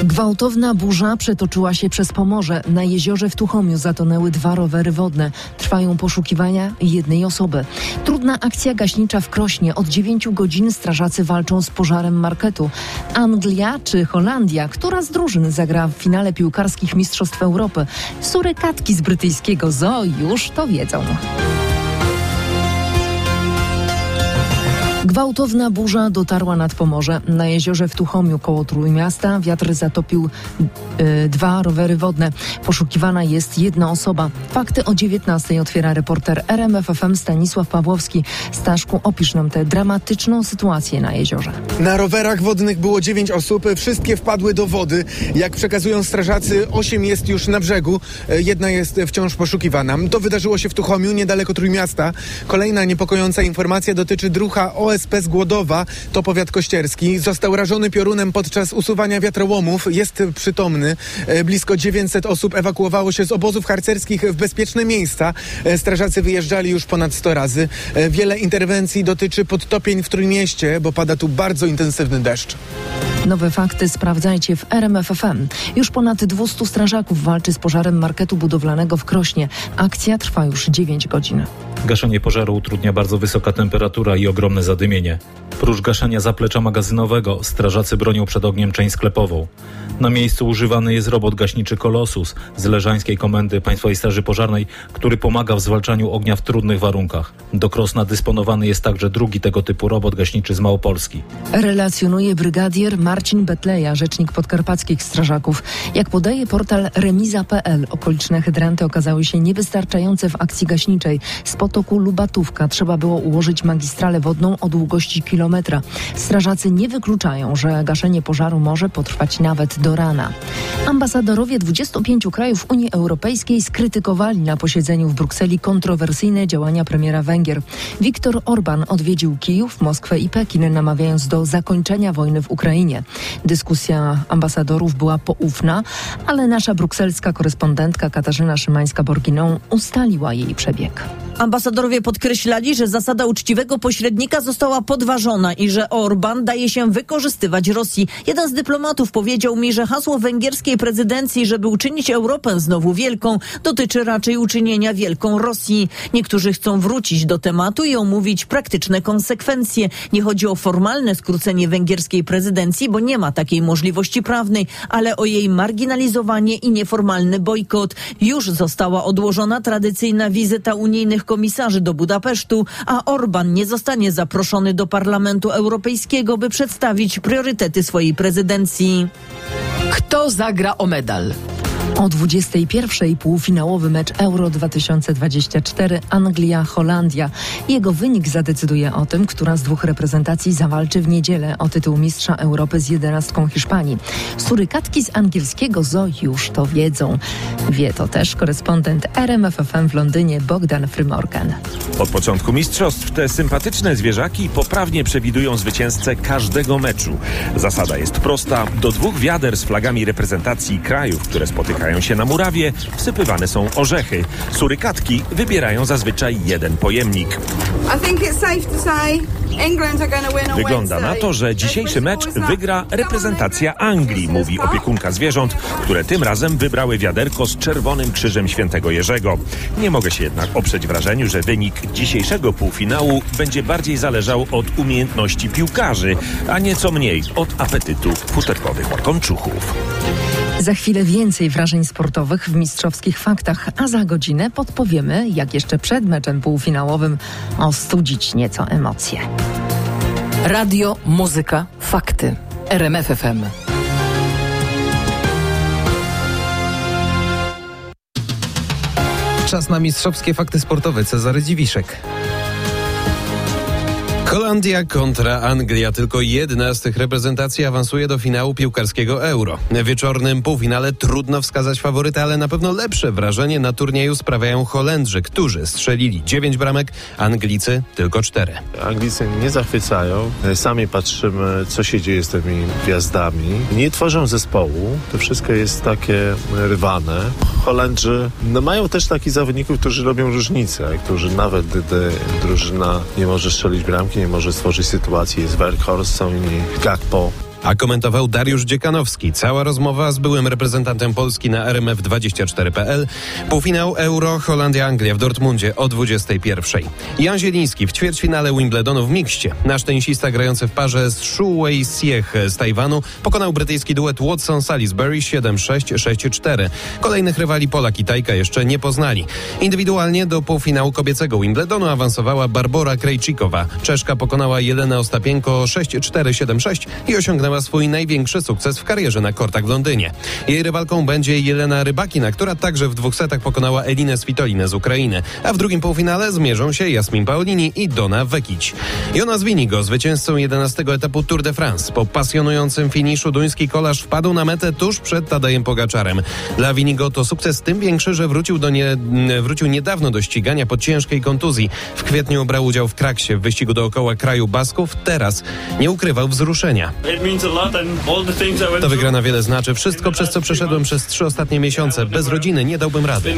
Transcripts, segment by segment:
Gwałtowna burza przetoczyła się przez Pomorze. Na jeziorze w Tuchomiu zatonęły 2 rowery wodne. Trwają poszukiwania jednej osoby. Trudna akcja gaśnicza w Krośnie. Od 9 godzin strażacy walczą z pożarem marketu. Anglia czy Holandia? Która z drużyn zagra w finale piłkarskich Mistrzostw Europy? Surykatki z brytyjskiego zoo już to wiedzą. Gwałtowna burza dotarła nad Pomorze. Na jeziorze w Tuchomiu koło Trójmiasta wiatr zatopił 2 rowery wodne. Poszukiwana jest jedna osoba. Fakty o 19:00 otwiera reporter RMF FM Stanisław Pawłowski. Staszku, opisz nam tę dramatyczną sytuację na jeziorze. Na rowerach wodnych było 9 osób. Wszystkie wpadły do wody. Jak przekazują strażacy, 8 jest już na brzegu. Jedna jest wciąż poszukiwana. To wydarzyło się w Tuchomiu, niedaleko Trójmiasta. Kolejna niepokojąca informacja dotyczy drucha OSP z Głodowa, to powiat kościerski. Został rażony piorunem podczas usuwania wiatrołomów. Jest przytomny. Blisko 900 osób ewakuowało się z obozów harcerskich w bezpieczne miejsca. Strażacy wyjeżdżali już ponad 100 razy. Wiele interwencji dotyczy podtopień w Trójmieście, bo pada tu bardzo intensywny deszcz. Nowe fakty sprawdzajcie w RMF FM. Już ponad 200 strażaków walczy z pożarem marketu budowlanego w Krośnie. Akcja trwa już 9 godzin. Gaszenie pożaru utrudnia bardzo wysoka temperatura i ogromne zadymienie. Prócz gaszenia zaplecza magazynowego, strażacy bronią przed ogniem część sklepową. Na miejscu używany jest robot gaśniczy Kolosus z Leżańskiej Komendy Państwowej Straży Pożarnej, który pomaga w zwalczaniu ognia w trudnych warunkach. Do Krosna dysponowany jest także drugi tego typu robot gaśniczy z Małopolski. Relacjonuje brygadier Marcin Betleja, rzecznik podkarpackich strażaków. Jak podaje portal remiza.pl, okoliczne hydranty okazały się niewystarczające w akcji gaśniczej. Z potoku Lubatówka trzeba było ułożyć magistralę wodną o długości kilometra. Strażacy nie wykluczają, że gaszenie pożaru może potrwać nawet do rana. Ambasadorowie 25 krajów Unii Europejskiej skrytykowali na posiedzeniu w Brukseli kontrowersyjne działania premiera Węgier. Viktor Orban odwiedził Kijów, Moskwę i Pekin, namawiając do zakończenia wojny w Ukrainie. Dyskusja ambasadorów była poufna, ale nasza brukselska korespondentka Katarzyna Szymańska-Borginą ustaliła jej przebieg. Ambasadorowie podkreślali, że zasada uczciwego pośrednika została podważona i że Orban daje się wykorzystywać Rosji. Jeden z dyplomatów powiedział mi, że hasło węgierskiej prezydencji, żeby uczynić Europę znowu wielką, dotyczy raczej uczynienia wielką Rosji. Niektórzy chcą wrócić do tematu i omówić praktyczne konsekwencje. Nie chodzi o formalne skrócenie węgierskiej prezydencji, bo nie ma takiej możliwości prawnej, ale o jej marginalizowanie i nieformalny bojkot. Już została odłożona tradycyjna wizyta unijnych komisarzy do Budapesztu, a Orban nie zostanie zaproszony do Parlamentu Europejskiego, by przedstawić priorytety swojej prezydencji. Kto zagra o medal? O 21:00 półfinałowy mecz Euro 2024 Anglia-Holandia. Jego wynik zadecyduje o tym, która z 2 reprezentacji zawalczy w niedzielę o tytuł mistrza Europy z 11 Hiszpanii. Surykatki z angielskiego zoo już to wiedzą. Wie to też korespondent RMF FM w Londynie Bogdan Frymorgan. Od początku mistrzostw te sympatyczne zwierzaki poprawnie przewidują zwycięzcę każdego meczu. Zasada jest prosta. Do 2 wiader z flagami reprezentacji krajów, które spotykają się na murawie, wsypywane są orzechy. Surykatki wybierają zazwyczaj jeden pojemnik. Wygląda na to, że dzisiejszy mecz wygra reprezentacja Anglii, mówi opiekunka zwierząt, które tym razem wybrały wiaderko z czerwonym krzyżem Świętego Jerzego. Nie mogę się jednak oprzeć wrażeniu, że wynik dzisiejszego półfinału będzie bardziej zależał od umiejętności piłkarzy, a nieco mniej od apetytu futerkowych łakomczuchów. Za chwilę więcej wrażeń sportowych w mistrzowskich faktach, a za godzinę podpowiemy, jak jeszcze przed meczem półfinałowym ostudzić nieco emocje. Radio, muzyka, fakty. RMF FM. Czas na mistrzowskie fakty sportowe. Cezary Dziwiszek. Holandia kontra Anglia. Tylko jedna z tych reprezentacji awansuje do finału piłkarskiego Euro. W wieczornym półfinale trudno wskazać faworyta, ale na pewno lepsze wrażenie na turnieju sprawiają Holendrzy, którzy strzelili 9 bramek, Anglicy tylko 4. Anglicy nie zachwycają. Sami patrzymy, co się dzieje z tymi gwiazdami. Nie tworzą zespołu. To wszystko jest takie rwane. Holendrzy mają też takich zawodników, którzy robią różnicę, którzy nawet gdy drużyna nie może strzelić bramki, nie może stworzyć sytuacji, jest Weghorst, są inni Gakpo. A komentował Dariusz Dziekanowski. Cała rozmowa z byłym reprezentantem Polski na RMF24.pl. Półfinał Euro Holandia-Anglia w Dortmundzie o 21:00. Jan Zieliński w ćwierćfinale Wimbledonu w mikście. Nasz tenisista grający w parze z Shu Wei-Sieh z Tajwanu pokonał brytyjski duet Watson-Salisbury 7-6, 6-4. Kolejnych rywali Polak i Tajka jeszcze nie poznali. Indywidualnie do półfinału kobiecego Wimbledonu awansowała Barbora Krejcikowa. Czeszka pokonała Jelenę Ostapienko 6-4, 7-6 i osiągnęła swój największy sukces w karierze na kortach w Londynie. Jej rywalką będzie Jelena Rybakina, która także w 2 setach pokonała Elinę Svitolinę z Ukrainy. A w drugim półfinale zmierzą się Jasmin Paolini i Donna Vekic. Jonas Winigo, zwycięzcą 11. etapu Tour de France. Po pasjonującym finiszu duński kolarz wpadł na metę tuż przed Tadejem Pogaczarem. Dla Winigo to sukces tym większy, że wrócił niedawno do ścigania po ciężkiej kontuzji. W kwietniu brał udział w Kraksie w wyścigu dookoła kraju Basków. Teraz nie ukrywał wzruszenia. To wygrana wiele znaczy. Wszystko, przez co przeszedłem przez 3 ostatnie miesiące. Bez rodziny nie dałbym rady.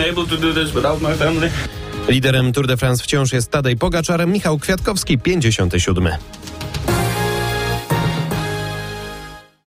Liderem Tour de France wciąż jest Tadej Pogaczar. Michał Kwiatkowski, 57.